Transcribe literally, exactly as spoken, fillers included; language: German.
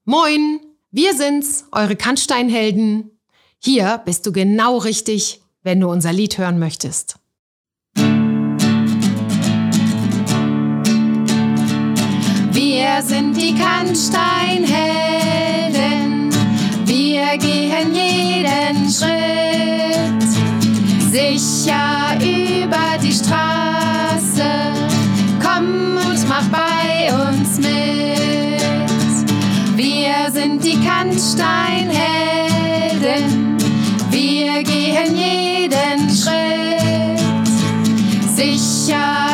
Moin, wir sind's, eure Kannsteinhelden. Hier bist du genau richtig, wenn du unser Lied hören möchtest. Wir sind die Kannsteinhelden, wir gehen jeden Schritt sicher über die Straße. Komm und mach bei uns mit. Wir sind die Kannsteinhelden, wir gehen jeden Schritt sicher